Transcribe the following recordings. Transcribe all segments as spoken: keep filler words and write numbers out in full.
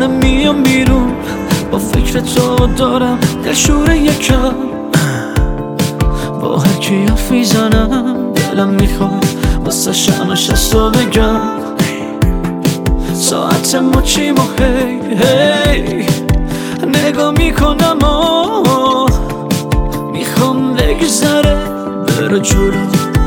خونه میام بیرون با فکر تو دارم دلشور یکم، با هر کی حرف میزنم دلم میخواد واسه شمش رو بگم. ساعت مچیم و هی هی نگاه میکنم و میخوام بگذره بره جلو.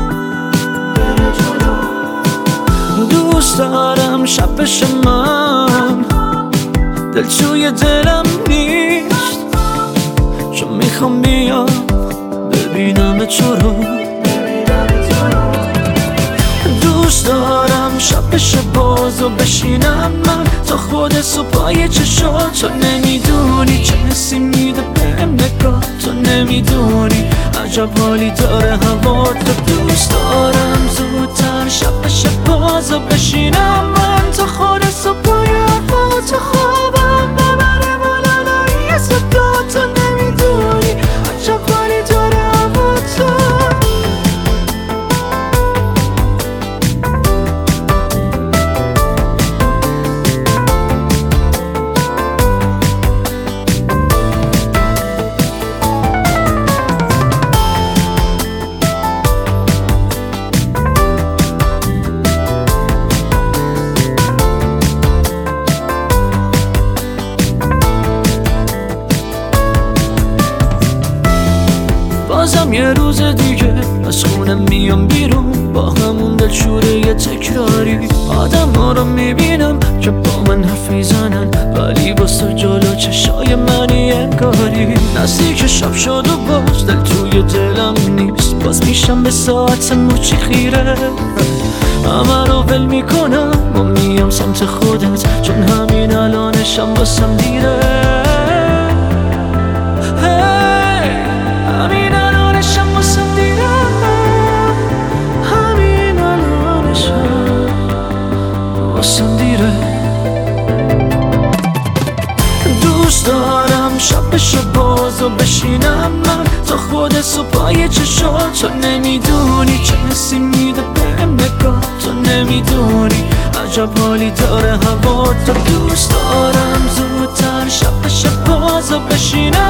دوست دارم شب بشه من دل توی دلم نیست، چون میخوام بیام ببینم تو رو. دوست دارم شب بشه باز و بشینم من تا خود صبح پای چشات. تو نمیدونی چه حسی میده بهم نگاه، تو نمیدونی عجب حالی داره هوا. تو دوست دارم زودتر شب بشه باز و بشینم من تا خود صبح پای هوا. تو خوابم ببره بالالایی صدا، تو نمیدونی عجب حالی داره هوا. تو بازم یه روز دیگه از خونه میام بیرون با همون دلشوره یه تکراری. آدم ها رو میبینم که با من حرف میزنن ولی واسه جلو چشای منی انگاری. نزدیک شب شد و باز دل توی دلم نیست، باز میشم به ساعت مچی خیره. همه رو ول میکنم و میام سمت خودت، چون همین الانشم واسم دیره. دوست دارم شب بشه باز و بشینم من تا خود صبح پای چشات. تو نمیدونی چه حسی میده بهم نگاه، تو نمیدونی عجب حالی داره هوا. تو دوست دارم زودتر شب بشه باز و بشینم